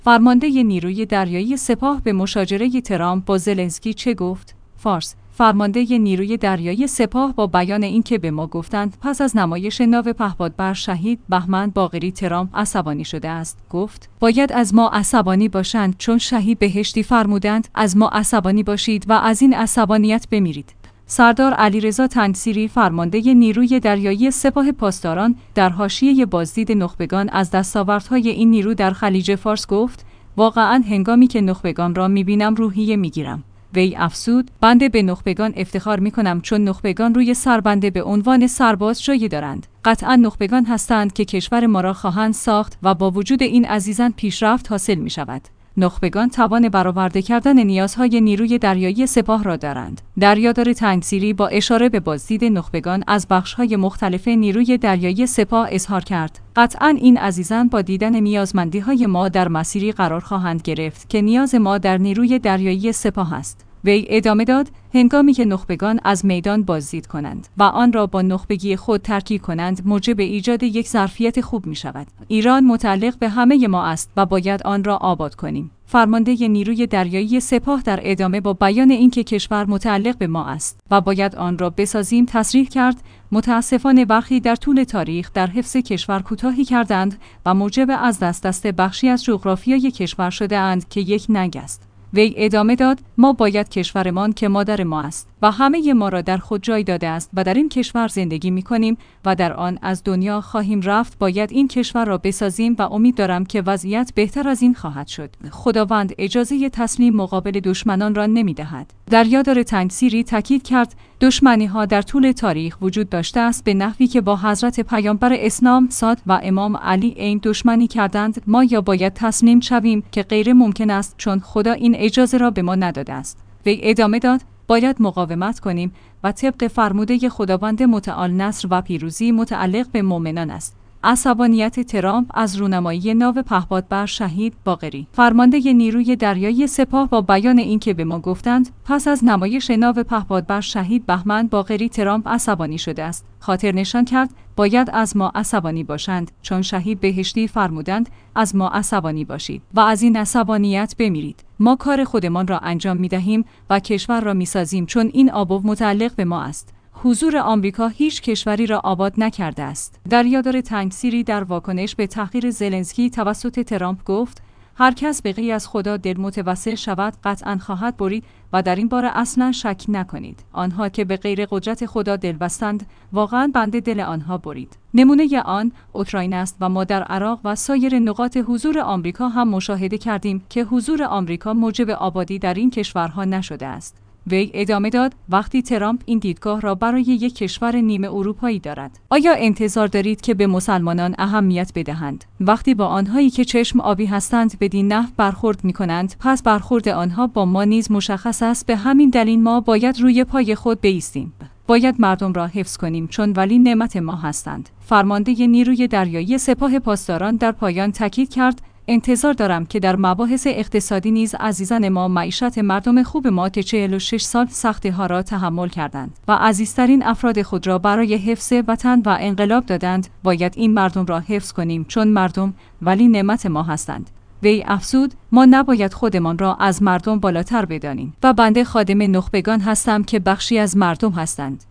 فرمانده نیروی دریایی سپاه به مشاجره ترامپ با زلنسکی چه گفت؟ فارس: فرمانده نیروی دریایی سپاه با بیان اینکه به ما گفتند پس از نمایش ناو پهپادبر شهید بهمن باقری ترامپ عصبانی شده است، گفت باید از ما عصبانی باشند چون شهید بهشتی فرمودند از ما عصبانی باشید و از این عصبانیت بمیرید. سردار علیرضا تنصیری فرمانده نیروی دریایی سپاه پاسداران در حاشیه بازدید نخبگان از دستاوردهای این نیرو در خلیج فارس گفت واقعاً هنگامی که نخبگان را می‌بینم روحیه می‌گیرم. وی افزود بنده به نخبگان افتخار می‌کنم چون نخبگان روی سربنده به عنوان سرباز جای دارند. قطعاً نخبگان هستند که کشور ما را خواهند ساخت و با وجود این عزیزان پیشرفت حاصل می‌شود. نخبگان توان برآورده کردن نیازهای نیروی دریایی سپاه را دارند. دریادار تنصیری با اشاره به بازدید نخبگان از بخش‌های مختلف نیروی دریایی سپاه اظهار کرد قطعاً این عزیزان با دیدن نیازمندی‌های ما در مسیری قرار خواهند گرفت که نیاز ما در نیروی دریایی سپاه است. وی ادامه داد هنگامی که نخبگان از میدان بازدید کنند و آن را با نخبگی خود ترکیب کنند موجب ایجاد یک ظرفیت خوب می شود. ایران متعلق به همه ما است و باید آن را آباد کنیم. فرمانده نیروی دریایی سپاه در ادامه با بیان اینکه کشور متعلق به ما است و باید آن را بسازیم تصریح کرد متاسفانه برخی در طول تاریخ در حفظ کشور کوتاهی کردند و موجب از دست بخشی از جغرافیای کشور شده اند که یک ننگ است. وی ادامه داد ما باید کشورمان که مادر ما است و همه ما را در خود جای داده است و در این کشور زندگی می کنیم و در آن از دنیا خواهیم رفت باید این کشور را بسازیم و امید دارم که وضعیت بهتر از این خواهد شد. خداوند اجازه تسلیم مقابل دشمنان را نمی دهد. دریادار تنصیری تاکید کرد دشمنی ها در طول تاریخ وجود داشته است به نحوی که با حضرت پیامبر اسلام صاد و امام علی این دشمنی کردند ما یا باید تسلیم شویم که غیر ممکن است چون خدا این اجازه را به ما نداده است. وی ادامه داد باید مقاومت کنیم و طبق فرموده خداوند متعال نصر و پیروزی متعلق به مؤمنان است. عصبانیت ترامپ از رونمایی ناو پهپادبر شهید باقری. فرمانده نیروی دریایی سپاه با بیان اینکه به ما گفتند پس از نمایش ناو پهپادبر شهید بهمن باقری ترامپ عصبانی شده است. خاطر نشان کرد باید از ما عصبانی باشند چون شهید بهشتی فرمودند از ما عصبانی باشید و از این عصبانیت بمیرید. ما کار خودمان را انجام می دهیم و کشور را می سازیم چون این آبو متعلق به ما است. حضور آمریکا هیچ کشوری را آباد نکرده است. دریادار تنصیری در واکنش به تحقیر زلنسکی توسط ترامپ گفت هر کس به غیر از خدا دل متوسل شود قطعاً خواهد برید و در این باره اصلاً شک نکنید. آنها که به غیر قدرت خدا دل بستند واقعاً بنده دل آنها برید. نمونه آن اوکراین است و ما در عراق و سایر نقاط حضور آمریکا هم مشاهده کردیم که حضور آمریکا موجب آبادی در این کشورها نشده است. وی ادامه داد وقتی ترامپ این دیدگاه را برای یک کشور نیمه اروپایی دارد آیا انتظار دارید که به مسلمانان اهمیت بدهند وقتی با آنهایی که چشم آبی هستند بدین نحو برخورد می‌کنند پس برخورد آنها با ما نیز مشخص است به همین دلیل ما باید روی پای خود بایستیم باید مردم را حفظ کنیم چون ولی نعمت ما هستند فرمانده نیروی دریایی سپاه پاسداران در پایان تاکید کرد انتظار دارم که در مباحث اقتصادی نیز عزیزان ما معیشت مردم خوب ما که 46 سال سختی ها را تحمل کردند و عزیزترین افراد خود را برای حفظ وطن و انقلاب دادند باید این مردم را حفظ کنیم چون مردم ولی نعمت ما هستند. وی افزود ما نباید خودمان را از مردم بالاتر بدانیم و بنده خادم نخبگان هستم که بخشی از مردم هستند.